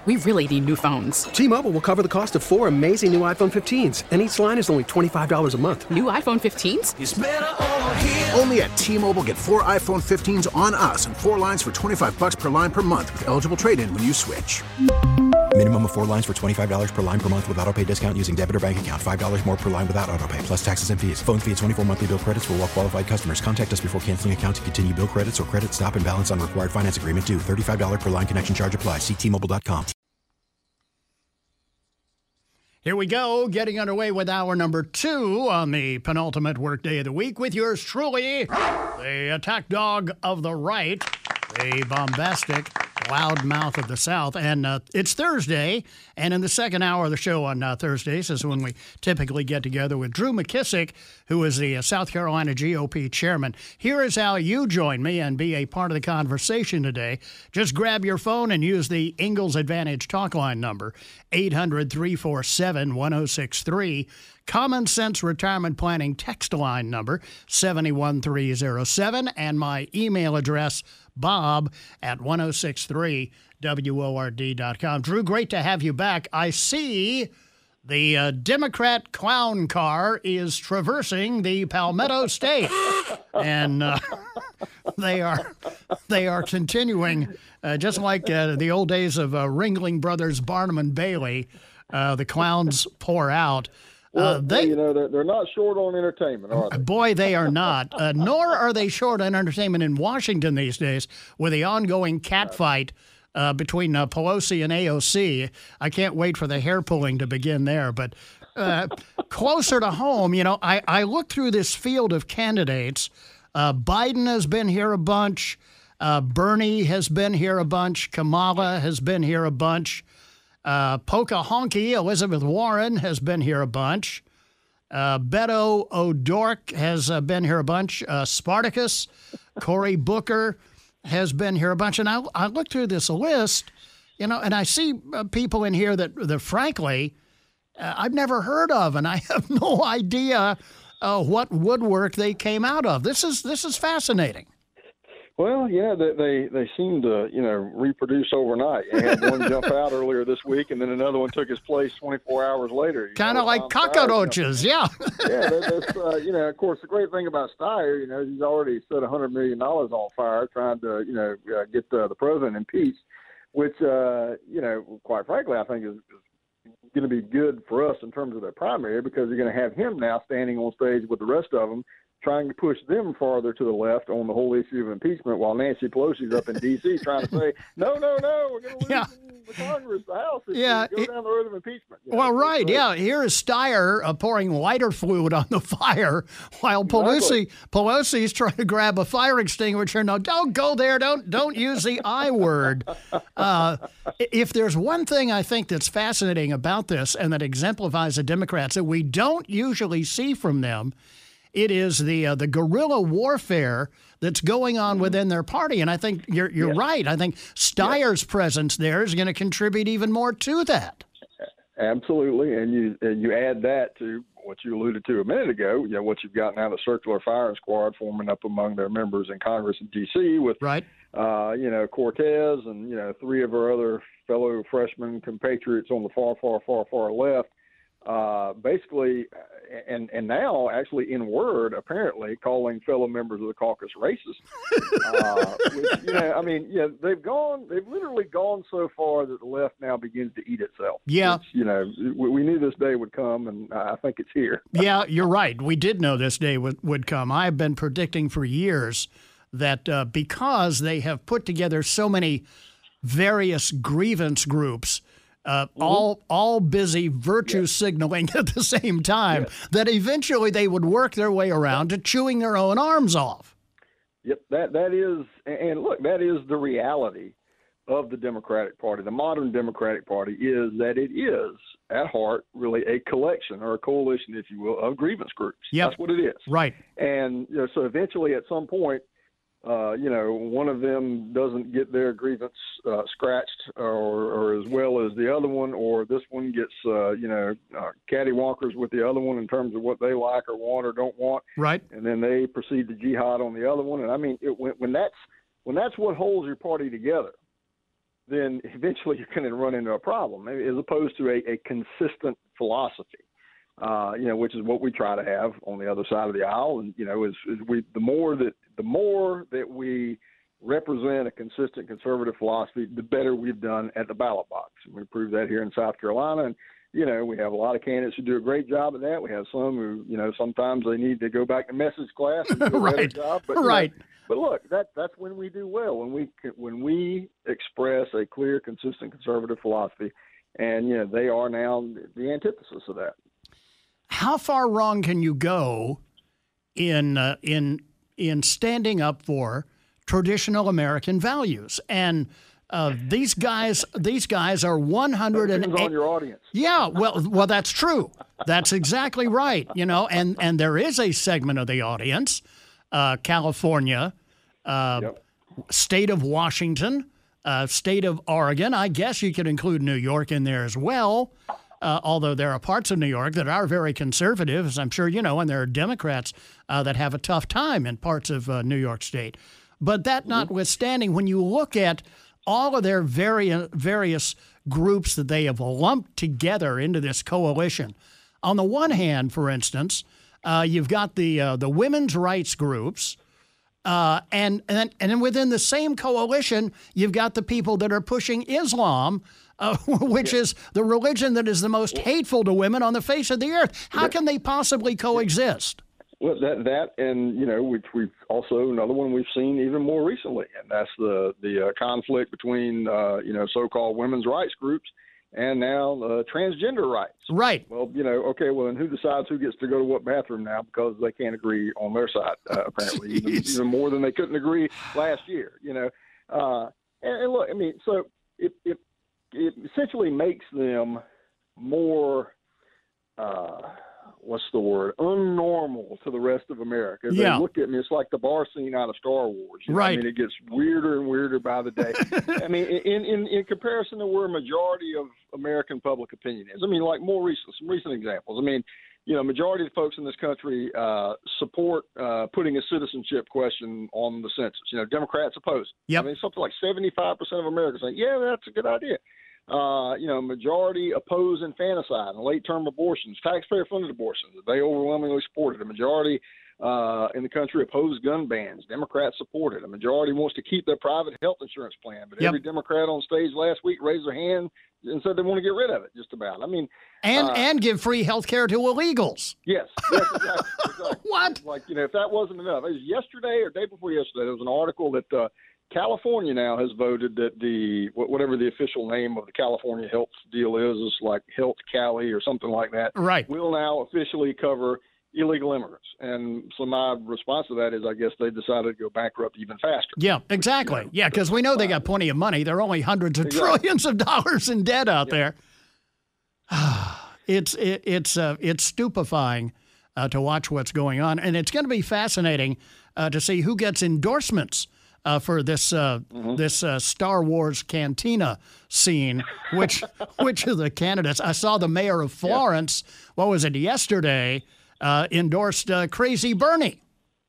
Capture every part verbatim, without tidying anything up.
We really need new phones. T-Mobile will cover the cost of four amazing new iPhone fifteens, and each line is only twenty-five dollars a month. New iPhone fifteens? It's better over here. Only at T-Mobile, get four iPhone fifteens on us and four lines for twenty-five dollars per line per month with eligible trade-in when you switch. Minimum of four lines for twenty-five dollars per line per month with autopay discount using debit or bank account. five dollars more per line without autopay, plus taxes and fees. Phone fee at twenty-four monthly bill credits for well-qualified customers. Contact us before canceling account to continue bill credits or credit stop and balance on required finance agreement due. thirty-five dollars per line connection charge applies. See T Mobile dot com. Here we go, getting underway with hour number two on the penultimate workday of the week with yours truly, the attack dog of the right, the bombastic loudmouth of the South. And uh, it's Thursday, and in the second hour of the show on uh, Thursdays is when we typically get together with Drew McKissick, who is the uh, South Carolina G O P chairman. Here is how you join me and be a part of the conversation today. Just grab your phone and use the Ingalls Advantage talk line number, eight hundred, three four seven, one oh six three. Common Sense Retirement Planning text line number, seven one three oh seven, and my email address, bob at ten sixty-three word dot com. Drew, great to have you back. I see the uh, Democrat clown car is traversing the Palmetto State, and uh, they are they are continuing, uh, just like uh, the old days of uh, Ringling Brothers, Barnum and Bailey. Uh, the clowns pour out. Well, uh, they, you know, they're, they're not short on entertainment, are they? Boy, they are not. Uh, nor are they short on entertainment in Washington these days with the ongoing catfight uh, between uh, Pelosi and A O C. I can't wait for the hair pulling to begin there. But uh, closer to home, you know, I, I look through this field of candidates. Uh, Biden has been here a bunch. Uh, Bernie has been here a bunch. Kamala has been here a bunch. Uh, Pocahontas, Elizabeth Warren, has been here a bunch. Uh, Beto O'Rourke has uh, been here a bunch. Uh, Spartacus, Cory Booker has been here a bunch. And I, I look through this list, you know, and I see uh, people in here that, that frankly, uh, I've never heard of, and I have no idea uh, what woodwork they came out of. This is this is fascinating. Well, yeah, they, they they seem to, you know, reproduce overnight. You had one jump out earlier this week, and then another one took his place twenty-four hours later. Kind of like cockroaches, yeah. yeah, that, that's, uh, you know, of course, the great thing about Steyer, you know, he's already set one hundred million dollars on fire trying to, you know, uh, get uh, the president impeached, which, uh, you know, quite frankly, I think is, is going to be good for us in terms of their primary because you're going to have him now standing on stage with the rest of them, trying to push them farther to the left on the whole issue of impeachment while Nancy Pelosi's up in D C trying to say, no, no, no, we're going to lose yeah. the Congress, the House, if yeah, we go it, down the road of impeachment. You well, know, right, so, yeah. Here is Steyer uh, pouring lighter fluid on the fire while Pelosi exactly. Pelosi's trying to grab a fire extinguisher. No, don't go there. Don't don't use the I word. Uh, if there's one thing I think that's fascinating about this and that exemplifies the Democrats that we don't usually see from them, it is the uh, the guerrilla warfare that's going on within their party. And I think you're you're yes. right. I think Steyer's yes. presence there is going to contribute even more to that. Absolutely. And you and you add that to what you alluded to a minute ago, you know, what you've got now, the circular firing squad forming up among their members in Congress in D C with, right. uh, you know, Cortez and, you know, three of our other fellow freshman compatriots on the far, far, far, far left. Uh, basically, and and now actually in word, apparently calling fellow members of the caucus racist. uh, which, you know, I mean, yeah, they've gone, they've literally gone so far that the left now begins to eat itself. Yeah, which, you know, we, we knew this day would come, and I think it's here. Yeah, you're right. We did know this day would would come. I've been predicting for years that uh, because they have put together so many various grievance groups. Uh, mm-hmm. all all busy virtue yes. signaling at the same time, yes. that eventually they would work their way around to chewing their own arms off. Yep, that that is, and look, that is the reality of the Democratic Party. The modern Democratic Party is that it is, at heart, really a collection or a coalition, if you will, of grievance groups. Yep. That's what it is. Right. And you know, so eventually at some point, Uh, you know, one of them doesn't get their grievance uh, scratched or, or as well as the other one, or this one gets, uh, you know, uh, cattywankers with the other one in terms of what they like or want or don't want. Right. And then they proceed to jihad on the other one. And I mean, it, when, when that's when that's what holds your party together, then eventually you're going to run into a problem, as opposed to a, a consistent philosophy. Uh, you know, which is what we try to have on the other side of the aisle. And, you know, is, is we, the more that, the more that we represent a consistent conservative philosophy, the better we've done at the ballot box. And we proved that here in South Carolina. And, you know, we have a lot of candidates who do a great job at that. We have some who, you know, sometimes they need to go back to message class and do a right. better job. But, right. Know, but look, that that's when we do well, when we when we express a clear, consistent conservative philosophy. And, you know, they are now the antithesis of that. How far wrong can you go in uh, in in standing up for traditional American values? And uh, these guys, these guys are one hundred and depends on your audience. Yeah, well, well, that's true. That's exactly right. You know, and and there is a segment of the audience, uh, California, uh, Yep. state of Washington, uh, state of Oregon. I guess you could include New York in there as well. Uh, although there are parts of New York that are very conservative, as I'm sure you know, and there are Democrats uh, that have a tough time in parts of uh, New York State. But that notwithstanding, when you look at all of their vari- various groups that they have lumped together into this coalition, on the one hand, for instance, uh, you've got the uh, the women's rights groups, uh, and and then, and then within the same coalition, you've got the people that are pushing Islam. Uh, which is the religion that is the most hateful to women on the face of the earth. How can they possibly coexist? Well, that that and you know, which we've also another one we've seen even more recently, and that's the the uh, conflict between uh, you know so-called women's rights groups and now uh, transgender rights. Right. Well, you know, okay, well, and who decides who gets to go to what bathroom now because they can't agree on their side, uh, apparently, even, even more than they couldn't agree last year. You know, uh, and, and look, I mean, so it. it it essentially makes them more, uh, what's the word, unnormal to the rest of America. They yeah. look at me, it's like the bar scene out of Star Wars. You know? Right. I mean, it gets weirder and weirder by the day. I mean, in, in, in comparison to where a majority of American public opinion is. I mean, like more recent, some recent examples. I mean, you know, majority of the folks in this country uh, support uh, putting a citizenship question on the census. You know, Democrats oppose it. Yep. I mean, something like seventy-five percent of Americans say, yeah, that's a good idea. Uh, you know, majority oppose infanticide and late-term abortions, taxpayer-funded abortions. They overwhelmingly support it. A majority uh, in the country oppose gun bans. Democrats support it. A majority wants to keep their private health insurance plan. But yep. every Democrat on stage last week raised their hand and said they want to get rid of it, just about. I mean, and uh, and give free health care to illegals. Yes, yes, exactly. exactly. What? Like, you know, if that wasn't enough, it was yesterday or day before yesterday, there was an article that uh, California now has voted that the whatever the official name of the California health deal is, is like Health Cali or something like that. Right. Will now officially cover illegal immigrants. And so my response to that is, I guess they decided to go bankrupt even faster. Yeah, exactly. Which, yeah, because we know they got plenty of money. They're only hundreds of exactly. trillions of dollars in debt out yeah. there. it's it, it's uh, it's stupefying uh, to watch what's going on, and it's going to be fascinating uh, to see who gets endorsements Uh, for this uh, mm-hmm. this uh, Star Wars cantina scene, which which of the candidates? I saw the mayor of Florence. Yeah. What was it yesterday? Uh, endorsed uh, Crazy Bernie.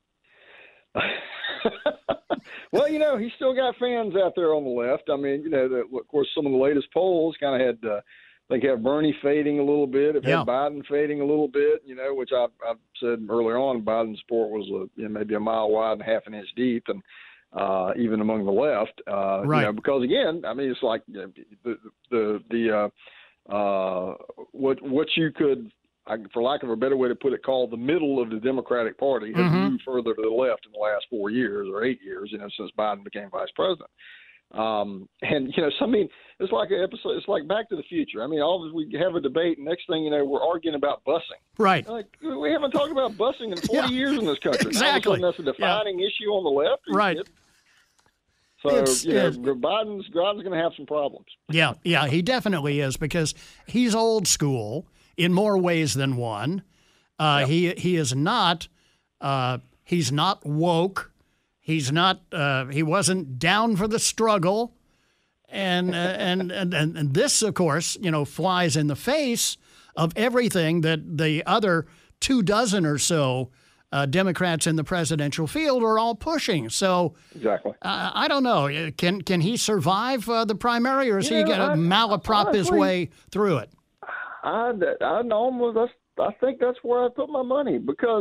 Well, you know, he's still got fans out there on the left. I mean, you know, the, of course, some of the latest polls kind of had, uh, I think, have Bernie fading a little bit, have yeah. had Biden fading a little bit. You know, which I I said earlier on, Biden's support was a, you know, maybe a mile wide and half an inch deep, and. Uh, even among the left, uh, right. you know, because again, I mean, it's like you know, the the the uh, uh, what what you could, for lack of a better way to put it, call the middle of the Democratic Party has mm-hmm. moved further to the left in the last four years or eight years, you know, since Biden became vice president. Um, and you know, so I mean, it's like an episode. It's like Back to the Future. I mean, all of us, we have a debate, and next thing you know, we're arguing about busing. Right. Like we haven't talked about busing in forty yeah. years in this country. Exactly. Now, that's a defining yeah. issue on the left. Right. It, So, It's, you know, it's, Biden's, Biden's going to have some problems. Yeah, yeah, he definitely is because he's old school in more ways than one. Uh, yep. He he is not uh, he's not woke. He's not uh, he wasn't down for the struggle, and, uh, and and and this, of course, you know, flies in the face of everything that the other two dozen or so uh, Democrats in the presidential field are all pushing. So exactly. Uh, I don't know. Can can he survive uh, the primary, or is you he know, going to malaprop his way through it? I, I almost, I think that's where I put my money, because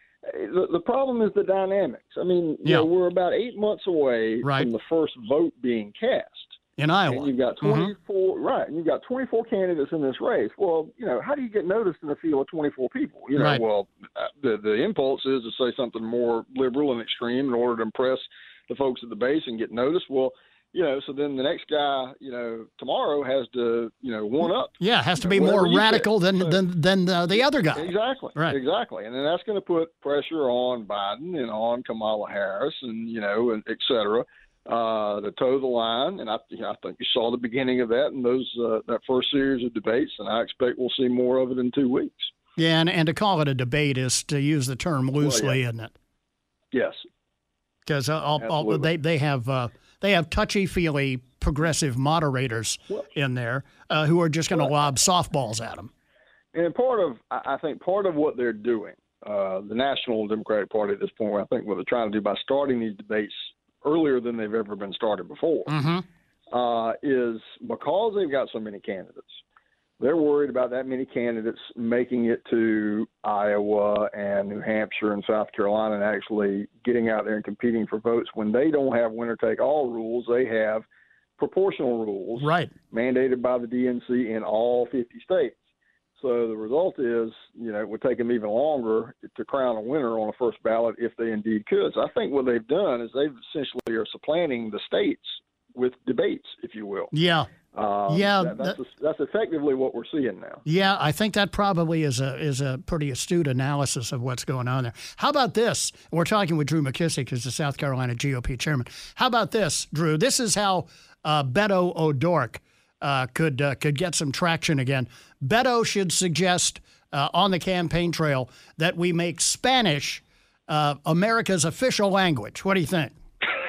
the, the problem is the dynamics. I mean, you yeah. know, we're about eight months away right. from the first vote being cast. In Iowa. And you've got twenty-four, mm-hmm. right, and you've got twenty-four candidates in this race. Well, you know, how do you get noticed in a field of twenty-four people? You know, right. well, the the impulse is to say something more liberal and extreme in order to impress the folks at the base and get noticed. Well, you know, so then the next guy, you know, tomorrow has to, you know, one up. Yeah, has to you know, be more radical said. than, so, than than uh, the other guy. Exactly. Right. Exactly. And then that's going to put pressure on Biden and on Kamala Harris and, you know, and et cetera, uh, to toe the line. And I, you know, I think you saw the beginning of that in those uh, that first series of debates, and I expect we'll see more of it in two weeks. Yeah, and, and to call it a debate is to use the term loosely, well, yeah. isn't it? Yes. Because uh, all, all, they they have uh, they have touchy-feely progressive moderators well, in there uh, who are just going to lob softballs at them. And part of, I think, part of what they're doing, uh, the National Democratic Party at this point, I think what they're trying to do by starting these debates earlier than they've ever been started before, mm-hmm. uh, is because they've got so many candidates. They're worried about that many candidates making it to Iowa and New Hampshire and South Carolina and actually getting out there and competing for votes when they don't have winner-take-all rules. They have proportional rules right. mandated by the D N C in all fifty states. So the result is, you know, it would take them even longer to crown a winner on a first ballot if they indeed could. So I think what they've done is they've essentially are supplanting the states with debates, if you will. Yeah. Um, yeah, that, that's, that, that's effectively what we're seeing now. Yeah, I think that probably is a is a pretty astute analysis of what's going on there. How about this? We're talking with Drew McKissick, who's the South Carolina G O P chairman. How about this, Drew? This is how uh, Beto O'Rourke uh, could uh, could get some traction again. Beto should suggest uh, on the campaign trail that we make Spanish uh, America's official language. What do you think?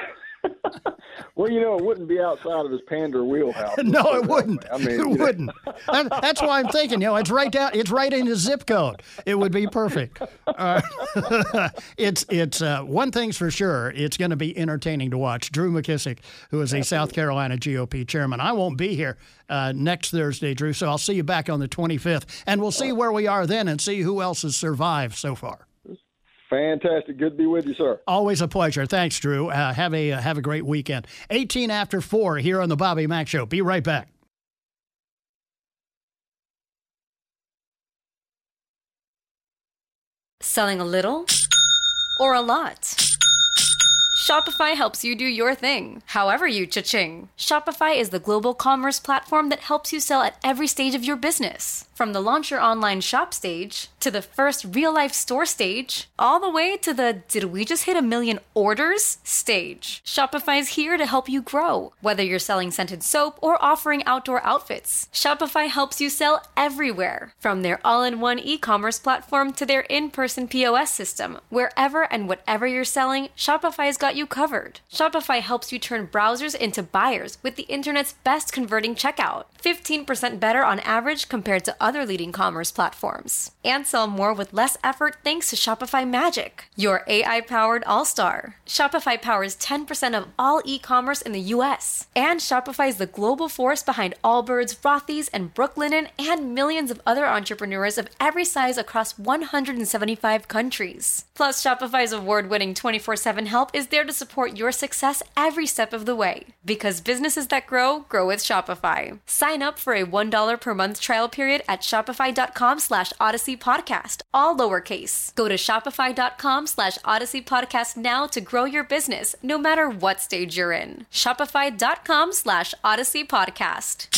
Well, you know, it wouldn't be outside of his pander wheelhouse. No, it wouldn't. I mean, it wouldn't. That's why I'm thinking, you know, it's right down, it's right in his zip code. It would be perfect. Uh, it's it's uh, one thing's for sure. It's going to be entertaining to watch. Drew McKissick, who is a Absolutely. South Carolina G O P chairman. I won't be here uh, next Thursday, Drew, so I'll see you back on the twenty-fifth, and we'll see where we are then and see who else has survived so far. Fantastic. Good to be with you, sir. Always a pleasure. Thanks, Drew. Uh, have a uh, have a great weekend. eighteen after four here on the Bobby Mack Show. Be right back. Selling a little or a lot? Shopify helps you do your thing, however you cha-ching. Shopify is the global commerce platform that helps you sell at every stage of your business. From the launch your online shop stage, to the first real-life store stage, all the way to the did we just hit a million orders stage. Shopify's here to help you grow. Whether you're selling scented soap or offering outdoor outfits, Shopify helps you sell everywhere. From their all-in-one e-commerce platform to their in-person P O S system, wherever and whatever you're selling, Shopify's got you covered. Shopify helps you turn browsers into buyers with the internet's best converting checkout. fifteen percent better on average compared to other leading commerce platforms. And sell more with less effort thanks to Shopify Magic, your A I-powered all-star. Shopify powers ten percent of all e-commerce in the U S. And Shopify is the global force behind Allbirds, Rothy's, and Brooklinen, and millions of other entrepreneurs of every size across one hundred seventy-five countries. Plus, Shopify's award-winning twenty-four seven help is there to support your success every step of the way. Because businesses that grow, grow with Shopify. Sign up for a one dollar per month trial period at shopify.com slash Odyssey Podcast, all lowercase. Go to shopify.com slash Odyssey Podcast now to grow your business, no matter what stage you're in. Shopify.com slash Odyssey Podcast.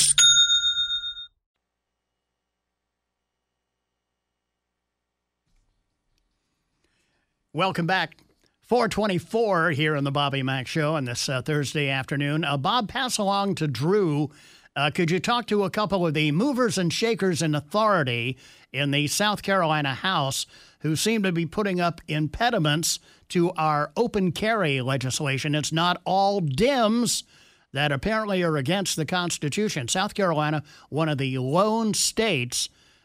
Welcome back. four twenty-four here on the Bobby Mack Show on this uh, Thursday afternoon. Uh, Bob, pass along to Drew. Uh, could you talk to a couple of the movers and shakers in authority in the South Carolina House who seem to be putting up impediments to our open carry legislation? It's not all Dems that apparently are against the Constitution. South Carolina, one of the lone states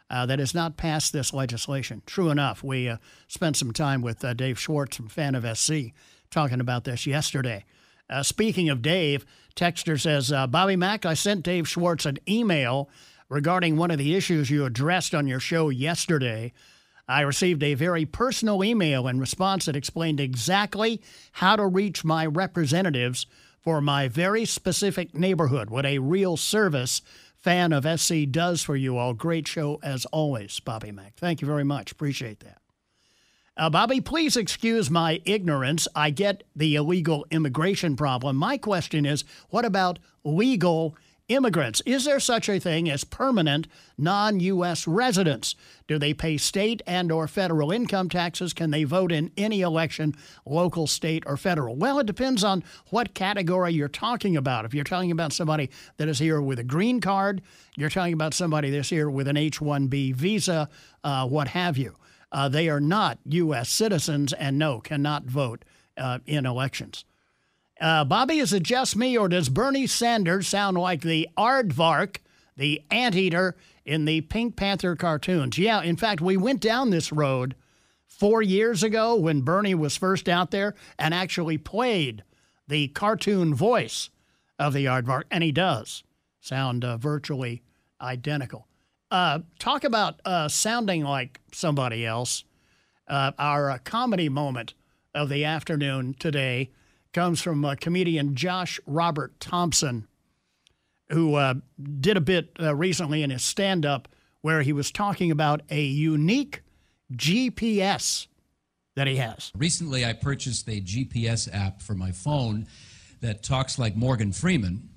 uh, that has not passed this legislation. True enough, we uh, spent some time with uh, Dave Schwartz from Fan of S C talking about this yesterday. Uh, speaking of Dave, Texter says, uh, Bobby Mack, I sent Dave Schwartz an email regarding one of the issues you addressed on your show yesterday. I received a very personal email in response that explained exactly how to reach my representatives for my very specific neighborhood. What a real service Fan of S C does for you all. Great show as always, Bobby Mack. Thank you very much. Appreciate that. Uh, Bobby, please excuse my ignorance. I get the illegal immigration problem. My question is, what about legal immigrants? Is there such a thing as permanent non-U S residents? Do they pay state and or federal income taxes? Can they vote in any election, local, state, or federal? Well, it depends on what category you're talking about. If you're talking about somebody that is here with a green card, you're talking about somebody that's here with an H one B visa, uh, what have you. Uh, they are not U S citizens and, no, cannot vote uh, in elections. Uh, Bobby, is it just me, or does Bernie Sanders sound like the aardvark, the anteater in the Pink Panther cartoons? Yeah, in fact, we went down this road four years ago when Bernie was first out there and actually played the cartoon voice of the aardvark, and he does sound uh, virtually identical. Uh, talk about uh, sounding like somebody else. Uh, our uh, comedy moment of the afternoon today comes from uh, comedian Josh Robert Thompson, who uh, did a bit uh, recently in his stand-up where he was talking about a unique G P S that he has. Recently, I purchased a G P S app for my phone that talks like Morgan Freeman.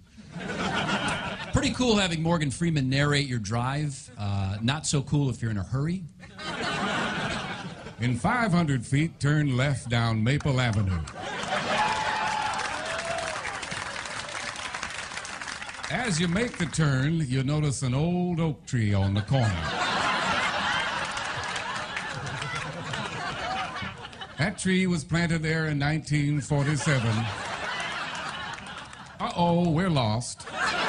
Pretty cool having Morgan Freeman narrate your drive. Uh, not so cool if you're in a hurry. In five hundred feet, turn left down Maple Avenue. As you make the turn, you notice an old oak tree on the corner. That tree was planted there in nineteen forty-seven. Uh-oh, we're lost.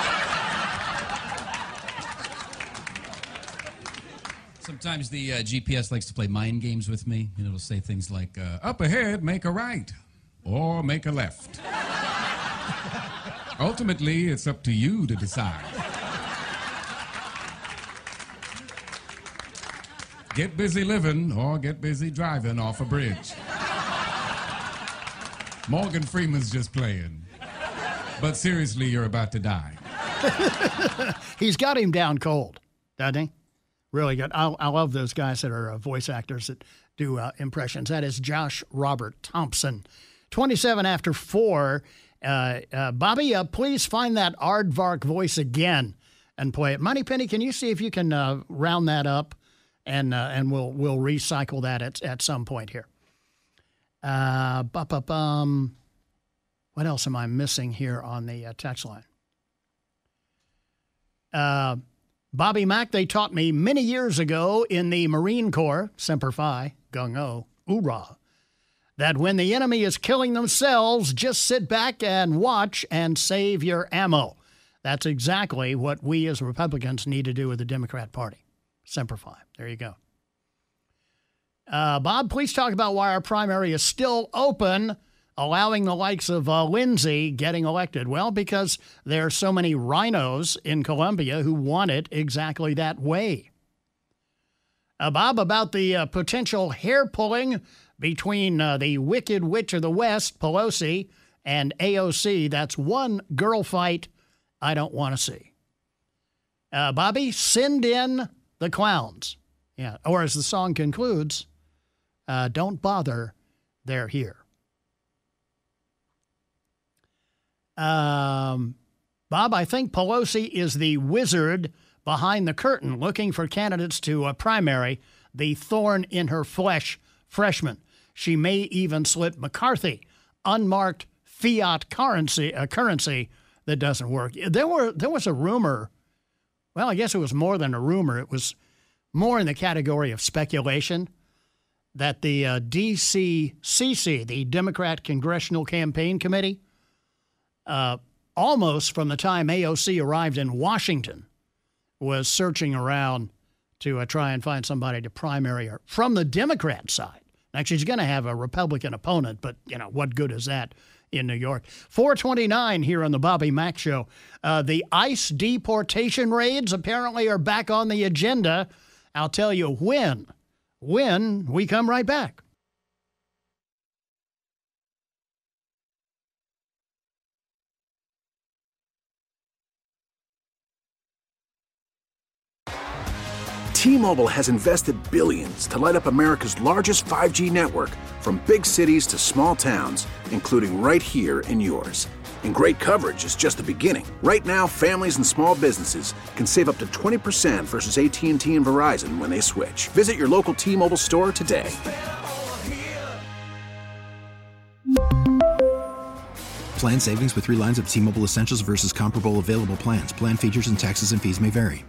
Sometimes the uh, G P S likes to play mind games with me. You know, it'll say things like, uh, Up ahead, make a right, or make a left. Ultimately, it's up to you to decide. Get busy living or get busy driving off a bridge. Morgan Freeman's just playing. But seriously, you're about to die. He's got him down cold, doesn't he? Really good. I, I love those guys that are uh, voice actors that do uh, impressions. That is Josh Robert Thompson. twenty-seven after four. Uh, uh, Bobby, uh, please find that aardvark voice again and play it. Moneypenny, can you see if you can uh, round that up, and uh, and we'll we'll recycle that at at some point here. Uh, bum. What else am I missing here on the uh, text line? Uh, Bobby Mack, they taught me many years ago in the Marine Corps, Semper Fi, gung-ho, oorah, that when the enemy is killing themselves, just sit back and watch and save your ammo. That's exactly what we as Republicans need to do with the Democrat Party. Semper Fi. There you go. Uh, Bob, please talk about why our primary is still open, allowing the likes of uh, Lindsey getting elected. Well, because there are so many rhinos in Columbia who want it exactly that way. Uh, Bob, about the uh, potential hair pulling between uh, the Wicked Witch of the West, Pelosi, and A O C. That's one girl fight I don't want to see. Uh, Bobby, send in the clowns. Yeah, or as the song concludes, uh, don't bother, they're here. Um, Bob, I think Pelosi is the wizard behind the curtain looking for candidates to a primary, the thorn in her flesh freshman. She may even slip McCarthy, unmarked fiat currency, a currency that doesn't work. There were there was a rumor. Well, I guess it was more than a rumor. It was more in the category of speculation that the uh, D C C C, the Democrat Congressional Campaign Committee, uh, almost from the time A O C arrived in Washington, was searching around to uh, try and find somebody to primary her from the Democrat side. Now, she's going to have a Republican opponent, but, you know, what good is that in New York? four twenty-nine here on the Bobby Mack Show. Uh, the ICE deportation raids apparently are back on the agenda. I'll tell you when. When we come right back. T-Mobile has invested billions to light up America's largest five G network, from big cities to small towns, including right here in yours. And great coverage is just the beginning. Right now, families and small businesses can save up to twenty percent versus A T and T and Verizon when they switch. Visit your local T-Mobile store today. Plan savings with three lines of T-Mobile Essentials versus comparable available plans. Plan features and taxes and fees may vary.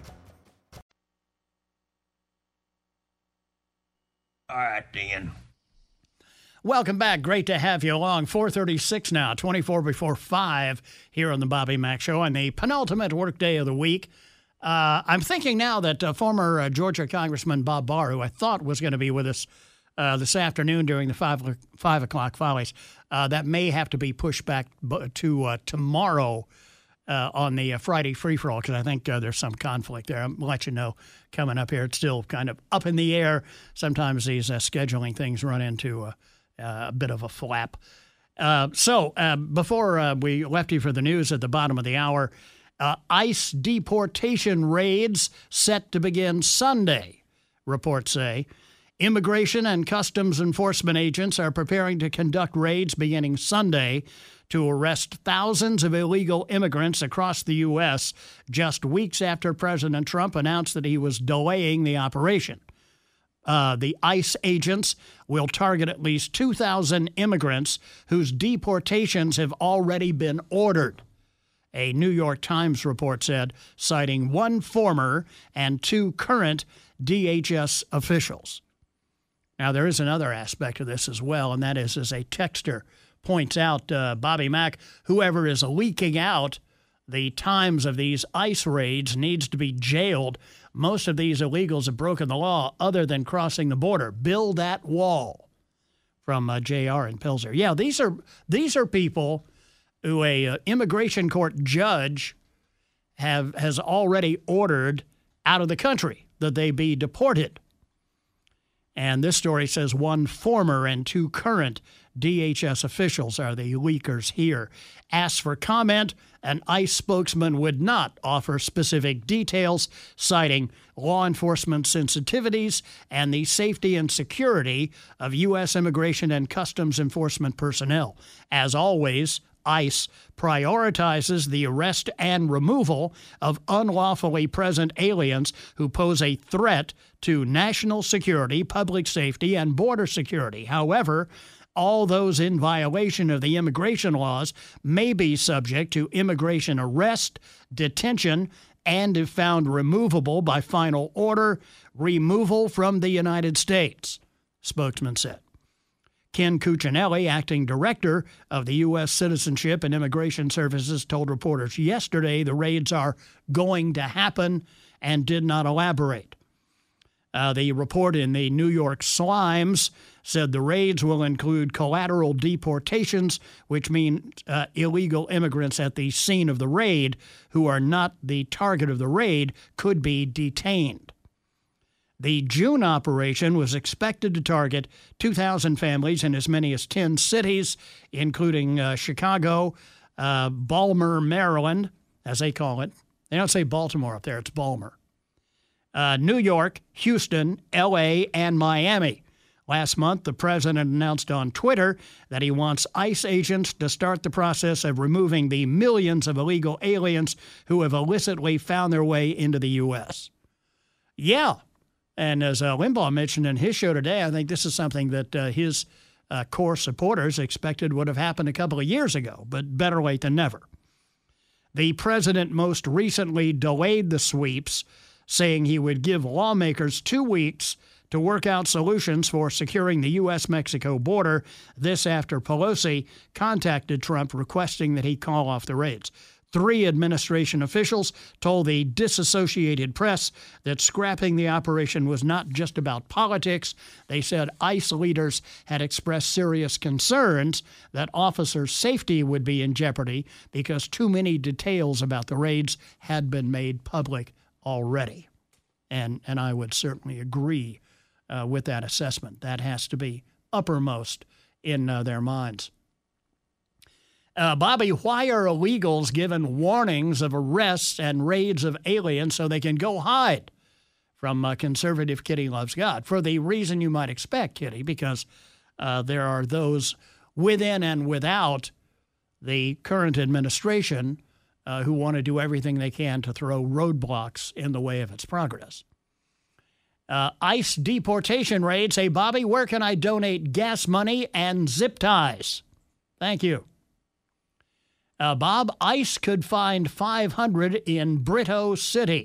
All right, Dan. Welcome back. Great to have you along. four thirty-six now, twenty-four before five here on the Bobby Mack Show on the penultimate workday of the week. Uh, I'm thinking now that uh, former uh, Georgia Congressman Bob Barr, who I thought was going to be with us uh, this afternoon during the five, five o'clock Follies, uh, that may have to be pushed back to uh, tomorrow uh, on the uh, Friday free-for-all, because I think uh, there's some conflict there. I'll let you know coming up here. It's still kind of up in the air. Sometimes these uh, scheduling things run into uh, uh, a bit of a flap. Uh, so uh, before uh, we left you for the news at the bottom of the hour, uh, ICE deportation raids set to begin Sunday, reports say. Immigration and Customs Enforcement agents are preparing to conduct raids beginning Sunday to arrest thousands of illegal immigrants across the U S just weeks after President Trump announced that he was delaying the operation. Uh, the ICE agents will target at least two thousand immigrants whose deportations have already been ordered, a New York Times report said, citing one former and two current D H S officials. Now, there is another aspect of this as well, and that is, as a texter points out, uh, Bobby Mack, whoever is leaking out the times of these ICE raids needs to be jailed. Most of these illegals have broken the law other than crossing the border. Build that wall. From uh, J R and Pilser. Yeah, these are these are people who a uh, immigration court judge have has already ordered out of the country, that they be deported. And this story says one former and two current D H S officials are the leakers here. Asked for comment, an ICE spokesman would not offer specific details, citing law enforcement sensitivities and the safety and security of U S Immigration and Customs Enforcement personnel. As always, ICE prioritizes the arrest and removal of unlawfully present aliens who pose a threat to national security, public safety, and border security. However, all those in violation of the immigration laws may be subject to immigration arrest, detention, and, if found removable by final order, removal from the United States, spokesman said. Ken Cuccinelli, acting director of the U S Citizenship and Immigration Services, told reporters yesterday the raids are going to happen and did not elaborate. Uh, the report in the New York Slimes said the raids will include collateral deportations, which mean uh, illegal immigrants at the scene of the raid who are not the target of the raid could be detained. The June operation was expected to target two thousand families in as many as ten cities, including uh, Chicago, uh, Balmer, Maryland, as they call it. They don't say Baltimore up there, it's Balmer. Uh, New York, Houston, L A, and Miami. Last month, the president announced on Twitter that he wants ICE agents to start the process of removing the millions of illegal aliens who have illicitly found their way into the U S. Yeah. And as uh, Limbaugh mentioned in his show today, I think this is something that uh, his uh, core supporters expected would have happened a couple of years ago, but better late than never. The president most recently delayed the sweeps, saying he would give lawmakers two weeks to work out solutions for securing the U S Mexico border. This after Pelosi contacted Trump requesting that he call off the raids. Three administration officials told the disassociated press that scrapping the operation was not just about politics. They said ICE leaders had expressed serious concerns that officers' safety would be in jeopardy because too many details about the raids had been made public already. And, and I would certainly agree uh, with that assessment. That has to be uppermost in uh, their minds. Uh, Bobby, why are illegals given warnings of arrests and raids of aliens so they can go hide from uh, conservative Kitty Loves God? For the reason you might expect, Kitty, because uh, there are those within and without the current administration uh, who want to do everything they can to throw roadblocks in the way of its progress. Uh, ICE deportation raids. Hey, Bobby, where can I donate gas money and zip ties? Thank you. Uh, Bob, ICE could find five hundred in Brito City.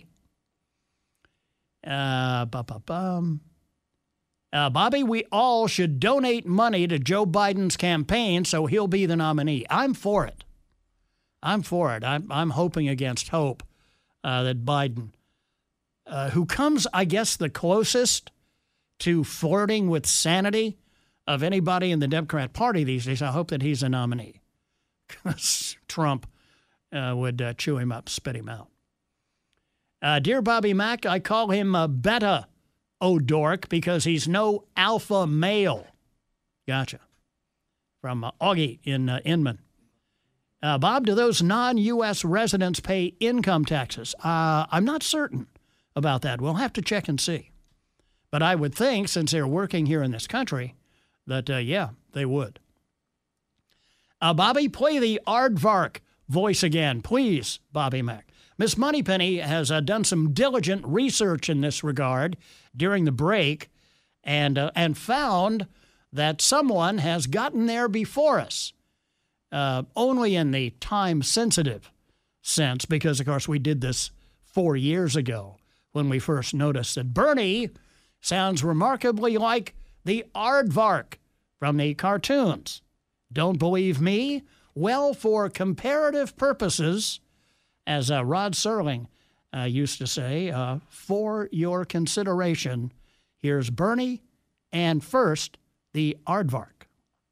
Uh, ba-ba-bum. Uh, Bobby, we all should donate money to Joe Biden's campaign so he'll be the nominee. I'm for it. I'm for it. I'm, I'm hoping against hope uh, that Biden, uh, who comes, I guess, the closest to flirting with sanity of anybody in the Democrat Party these days, I hope that he's a nominee. Because Trump uh, would uh, chew him up, spit him out. Uh, Dear Bobby Mack, I call him a beta O'Dork because he's no alpha male. Gotcha. From uh, Augie in uh, Inman. Uh, Bob, do those non-U S residents pay income taxes? Uh, I'm not certain about that. We'll have to check and see. But I would think, since they're working here in this country, that, uh, yeah, they would. Uh, Bobby, play the aardvark voice again, please, Bobby Mack. Miss Moneypenny has uh, done some diligent research in this regard during the break and uh, and found that someone has gotten there before us, uh, only in the time-sensitive sense, because, of course, we did this four years ago when we first noticed that Bernie sounds remarkably like the aardvark from the cartoons. Don't believe me? Well, for comparative purposes, as uh, Rod Serling uh, used to say, uh, for your consideration, here's Bernie and first the aardvark.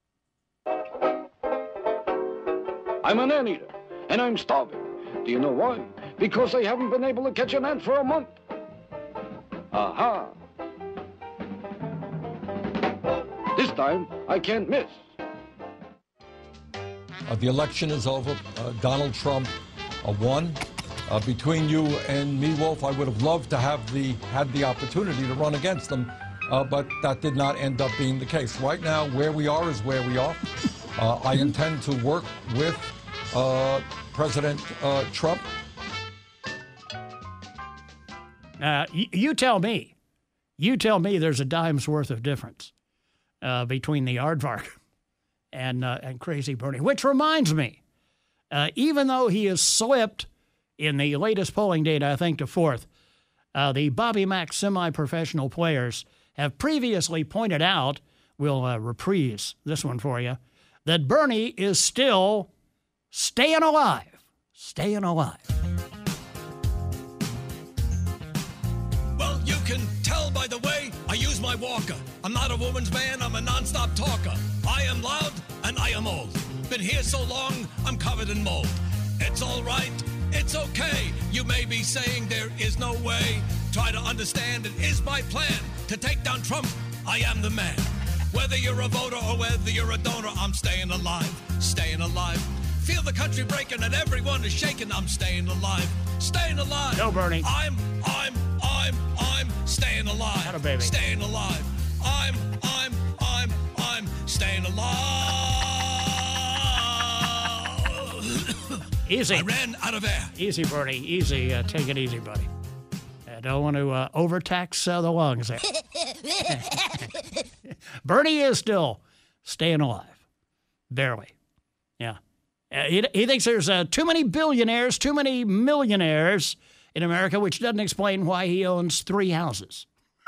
I'm an anteater, and I'm starving. Do you know why? Because I haven't been able to catch an ant for a month. Aha! This time, I can't miss. Uh, the election is over. Uh, Donald Trump uh, won. Uh, between you and me, Wolf, I would have loved to have the had the opportunity to run against them, uh, but that did not end up being the case. Right now, where we are is where we are. Uh, I intend to work with uh, President uh, Trump. Uh, y- you tell me. You tell me there's a dime's worth of difference uh, between the aardvark and uh, and Crazy Bernie, which reminds me, uh, even though he has slipped in the latest polling data, I think, to fourth, uh, the Bobby Mack semi-professional players have previously pointed out, we'll uh, reprise this one for you, that Bernie is still staying alive, staying alive. Well, you can tell by the way I use my walker. I'm not a woman's man, I'm a non-stop talker. I am loud and I am old. Been here so long, I'm covered in mold. It's all right, it's okay. You may be saying there is no way. Try to understand, it is my plan to take down Trump. I am the man. Whether you're a voter or whether you're a donor, I'm staying alive, staying alive. Feel the country breaking and everyone is shaking. I'm staying alive, staying alive. Go, Bernie. I'm, I'm, I'm, I'm staying alive. Atta baby. Staying alive. I'm, I'm, I'm, I'm staying alive. Easy. I ran out of air. Easy, Bernie. Easy. Uh, take it easy, buddy. I don't want to uh, overtax uh, the lungs there. Bernie is still staying alive. Barely. Yeah. Uh, he, he thinks there's uh, too many billionaires, too many millionaires in America, which doesn't explain why he owns three houses.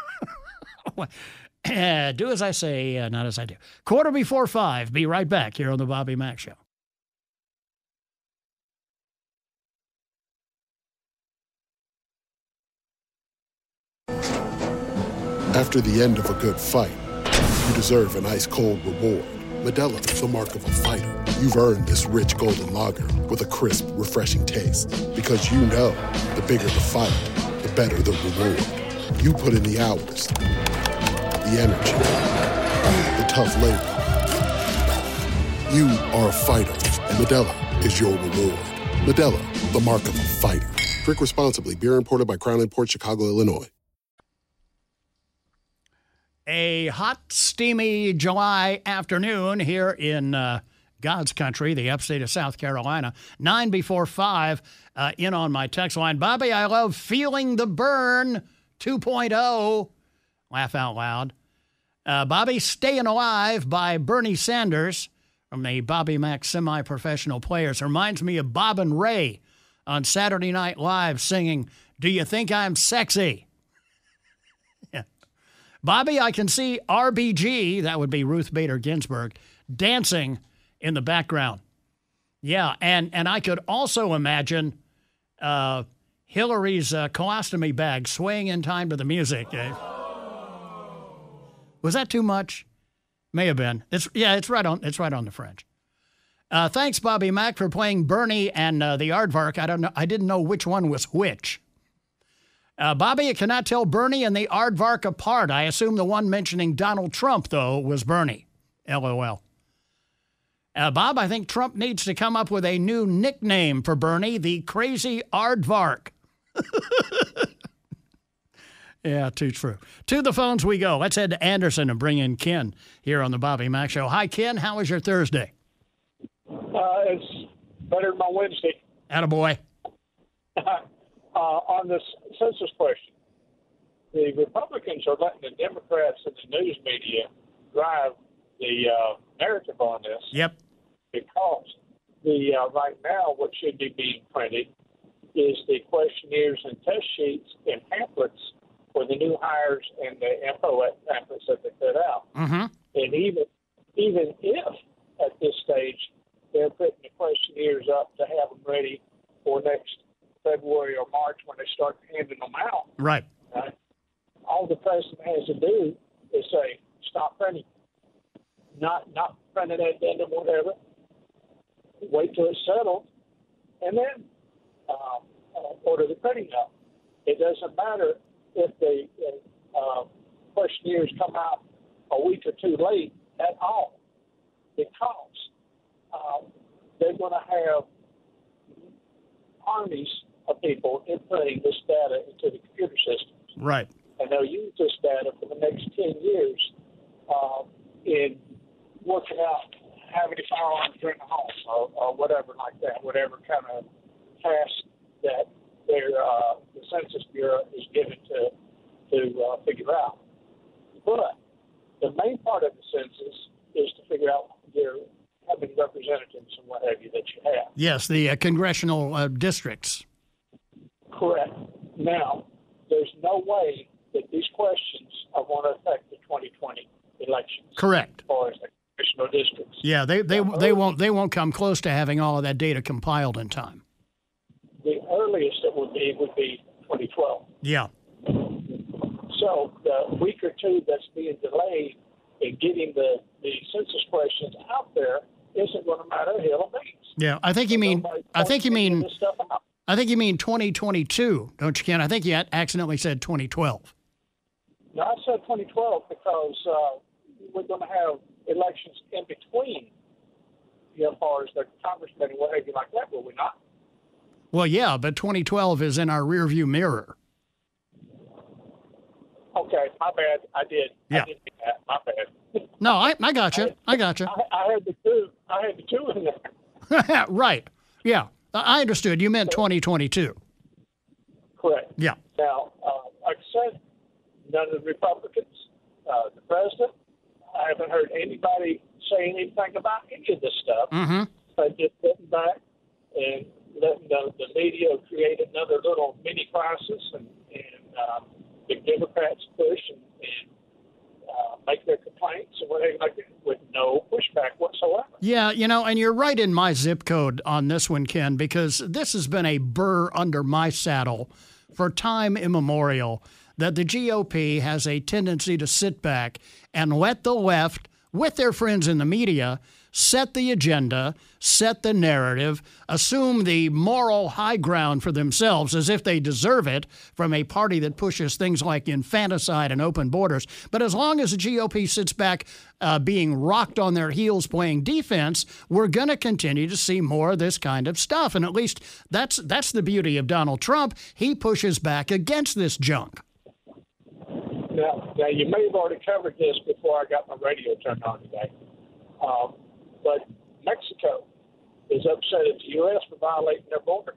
uh, do as I say, uh, not as I do. Quarter before five. Be right back here on the Bobby Mack Show. After the end of a good fight, you deserve an ice-cold reward. Modelo is the mark of a fighter. You've earned this rich golden lager with a crisp, refreshing taste. Because you know, the bigger the fight, the better the reward. You put in the hours, the energy, the tough labor. You are a fighter, and Modelo is your reward. Modelo, the mark of a fighter. Drink responsibly. Beer imported by Crown Imports, Chicago, Illinois. A hot, steamy July afternoon here in uh, God's country, the upstate of South Carolina. Nine before five, uh, in on my text line. Bobby, I love Feeling the Burn two point oh. Laugh out loud. Uh, Bobby, Staying Alive by Bernie Sanders from the Bobby Mack Semi-Professional Players. Reminds me of Bob and Ray on Saturday Night Live singing, Do You Think I'm Sexy? Bobby, I can see R B G, that would be Ruth Bader Ginsburg, dancing in the background. Yeah, and, and I could also imagine uh, Hillary's uh, colostomy bag swaying in time to the music. Uh, was that too much? May have been. It's yeah, it's right on. It's right on the fringe. Uh, thanks, Bobby Mack, for playing Bernie and uh, the Aardvark. I don't know. I didn't know which one was which. Uh, Bobby, I cannot tell Bernie and the Aardvark apart. I assume the one mentioning Donald Trump, though, was Bernie. LOL. Uh, Bob, I think Trump needs to come up with a new nickname for Bernie, the Crazy Aardvark. Yeah, too true. To the phones we go. Let's head to Anderson and bring in Ken here on the Bobby Mack Show. Hi, Ken. How was your Thursday? Uh, it's better than my Wednesday. Attaboy. Uh, on this census question, the Republicans are letting the Democrats and the news media drive the uh, narrative on this. Yep. Because the uh, right now, what should be being printed is the questionnaires and test sheets and pamphlets for the new hires and the info pamphlets that they put out. Mm-hmm. And even even if at this stage they're putting the questionnaires up to have them ready for next February or March when they start handing them out. Right. Right. All the president has to do is say, stop printing. Not not print an addendum or whatever. Wait till it's settled, and then uh, uh, order the printing up. It doesn't matter if the uh, questionnaires come out a week or two late at all, because uh, they're going to have armies of people inputting this data into the computer systems. Right. And they'll use this data for the next ten years uh, in working out how many firearms are in the home or, or whatever like that, whatever kind of task that their, uh, the Census Bureau is given to, to uh, figure out. But the main part of the census is to figure out your how many representatives and what have you that you have. Yes, the uh, congressional uh, districts. Correct. Now, there's no way that these questions are going to affect the twenty twenty elections. Correct. As far as the congressional districts. Yeah, they they the they won't they won't come close to having all of that data compiled in time. The earliest it would be would be twenty twelve. Yeah. So the week or two that's being delayed in getting the, the census questions out there isn't going to matter a hill of beans. Yeah, I think you mean I think you mean I think you mean twenty twenty-two, don't you, Ken? I think you accidentally said twenty twelve. No, I said twenty twelve because uh, we're going to have elections in between, you know, as far as the congressmen and what have you like that, will we not? Well, yeah, but twenty twelve is in our rearview mirror. Okay, my bad. I did. Yeah. I did do that. My bad. No, I I got you. I, I got you. I, I had the two. I had the two in there. Right. Yeah, I understood. You meant twenty twenty-two. Correct. Yeah. Now, uh, like I said, none of the Republicans, uh, the president, I haven't heard anybody say anything about any of this stuff. Mm-hmm. But just sitting back and letting the, the media create another little mini crisis and, and uh, the Democrats push and, and uh, make their complaints and whatever like that with no pushback whatsoever. Yeah, you know, and you're right in my zip code on this one, Ken, because this has been a burr under my saddle for time immemorial that the G O P has a tendency to sit back and let the left, with their friends in the media, set the agenda, set the narrative, assume the moral high ground for themselves as if they deserve it from a party that pushes things like infanticide and open borders. But as long as the G O P sits back uh, being rocked on their heels playing defense, we're going to continue to see more of this kind of stuff. And at least that's that's the beauty of Donald Trump. He pushes back against this junk. Now, now you may have already covered this before I got my radio turned on today. Um, But Mexico is upset at the U S for violating their border.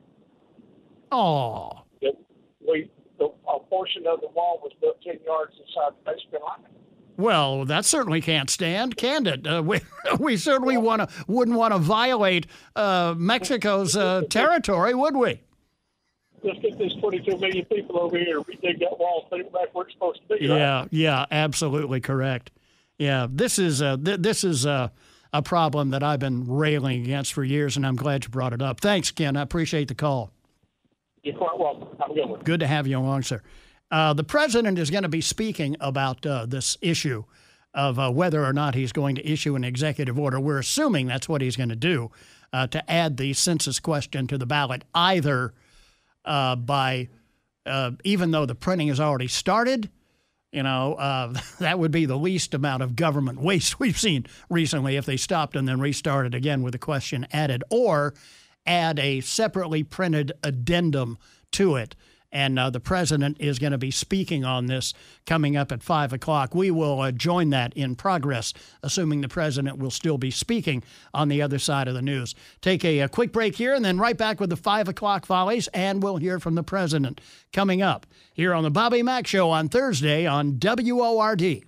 Oh. We, the, a portion of the wall was built ten yards inside the Mexican line. Well, that certainly can't stand, can it? Uh, we we certainly wanna wouldn't want to violate uh, Mexico's uh, territory, would we? Let's get these twenty-two million people over here, redig that wall, put it back where it's supposed to be. Yeah, right? yeah, absolutely correct. Yeah, this is uh, th- this is uh, a problem that I've been railing against for years, and I'm glad you brought it up. Thanks, Ken. I appreciate the call. You're quite welcome. Have a good one. Good to have you along, sir. Uh, the president is going to be speaking about uh, this issue of uh, whether or not he's going to issue an executive order. We're assuming that's what he's going to do, uh, to add the census question to the ballot, either uh, by, uh, even though the printing has already started, you know, uh, that would be the least amount of government waste we've seen recently if they stopped and then restarted again with the question added, or add a separately printed addendum to it. And uh, the president is going to be speaking on this coming up at five o'clock. We will uh, join that in progress, assuming the president will still be speaking on the other side of the news. Take a, a quick break here and then right back with the five o'clock volleys, and we'll hear from the president coming up here on the Bobby Mack Show on Thursday on W O R D.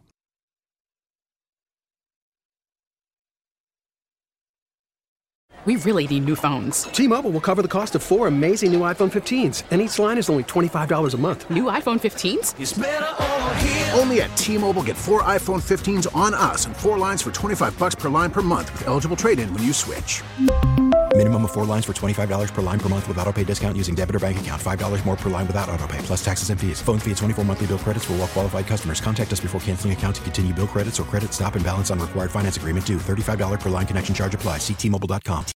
We really need new phones. T-Mobile will cover the cost of four amazing new iPhone fifteens, and each line is only twenty-five dollars a month. New iPhone fifteens? It's better over here. Only at T-Mobile, get four iPhone fifteens on us and four lines for twenty-five dollars per line per month with eligible trade-in when you switch. Minimum of four lines for twenty-five dollars per line per month with autopay discount using debit or bank account. five dollars more per line without autopay, plus taxes and fees. Phone fee at twenty-four monthly bill credits for well-qualified customers. Contact us before canceling account to continue bill credits or credit stop and balance on required finance agreement due. thirty-five dollars per line connection charge applies. See T Mobile dot com.